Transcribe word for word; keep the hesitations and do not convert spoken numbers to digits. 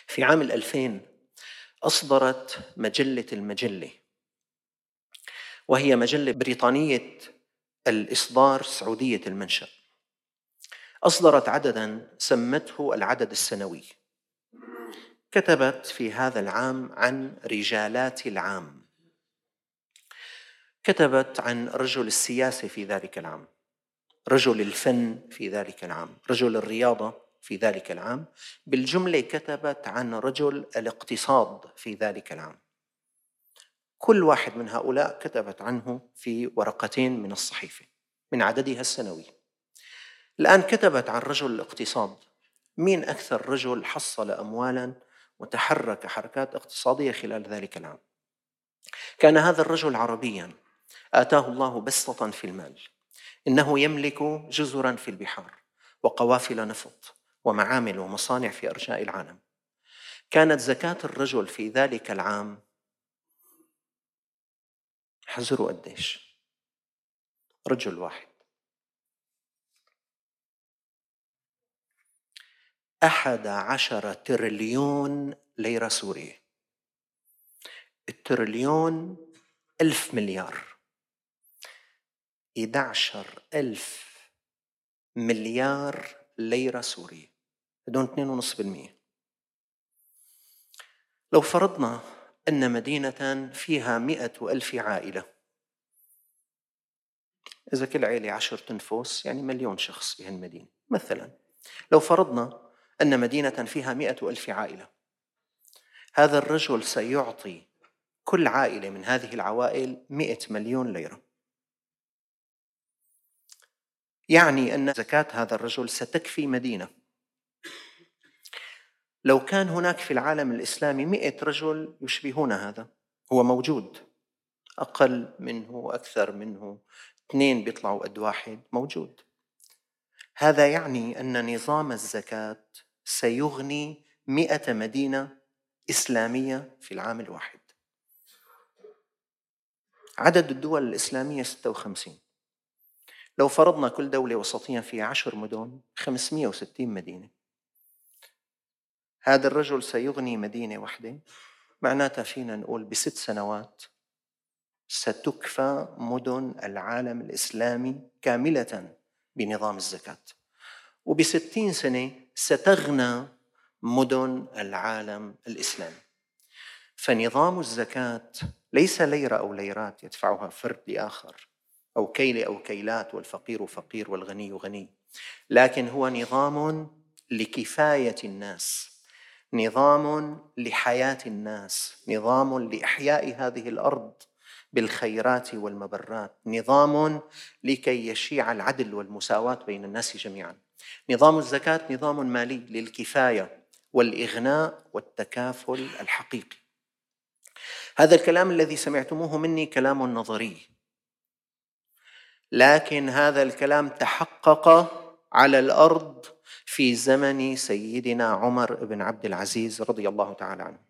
في عام الألفين أصدرت مجلة المجلة، وهي مجلة بريطانية الإصدار سعودية المنشأ، أصدرت عدداً سمته العدد السنوي. كتبت في هذا العام عن رجالات العام، كتبت عن رجل السياسة في ذلك العام، رجل الفن في ذلك العام، رجل الرياضة في ذلك العام، بالجملة كتبت عن رجل الاقتصاد في ذلك العام. كل واحد من هؤلاء كتبت عنه في ورقتين من الصحيفة من عددها السنوي. الآن كتبت عن رجل الاقتصاد. مين أكثر رجل حصل أموالاً وتحرك حركات اقتصادية خلال ذلك العام؟ كان هذا الرجل عربياً آتاه الله بسطة في المال، إنه يملك جزراً في البحار وقوافل نفط ومعامل ومصانع في أرجاء العالم. كانت زكاة الرجل في ذلك العام، حزروا قديش؟ رجل واحد أحد عشر تريليون ليرة سورية. التريليون ألف مليار، إحدى عشر ألف مليار ليرة سورية، بدون اثنين فاصلة خمسة بالمئة. لو فرضنا أن مدينة فيها مئة ألف عائلة، إذا كل عائلة عشر تنفس يعني مليون شخص بهالمدينة مثلا. لو فرضنا أن مدينة فيها مئة ألف عائلة، هذا الرجل سيعطي كل عائلة من هذه العوائل مئة مليون ليرة. يعني أن زكاة هذا الرجل ستكفي مدينة. لو كان هناك في العالم الإسلامي مئة رجل يشبهون هذا، هو موجود، أقل منه وأكثر منه، اثنين بيطلعوا قد واحد، موجود. هذا يعني أن نظام الزكاة سيغني مئة مدينة إسلامية في العام الواحد. عدد الدول الإسلامية ستة وخمسين. لو فرضنا كل دولة وسطية فيها عشر مدن، خمسمئة وستين مدينة. هذا الرجل سيغني مدينة واحدة، معناتها فينا نقول بست سنوات ستكفى مدن العالم الإسلامي كاملة بنظام الزكاة، وبستين سنة ستغنى مدن العالم الإسلامي. فنظام الزكاة ليس ليرة أو ليرات يدفعها فرد لآخر، أو كيل أو كيلات، والفقير فقير والغني غني، لكن هو نظام لكفاية الناس، نظام لحياة الناس، نظام لإحياء هذه الأرض بالخيرات والمبرات، نظام لكي يشيع العدل والمساواة بين الناس جميعا. نظام الزكاة نظام مالي للكفاية والإغناء والتكافل الحقيقي. هذا الكلام الذي سمعتموه مني كلام نظري، لكن هذا الكلام تحقق على الأرض في زمن سيدنا عمر بن عبد العزيز رضي الله تعالى عنه.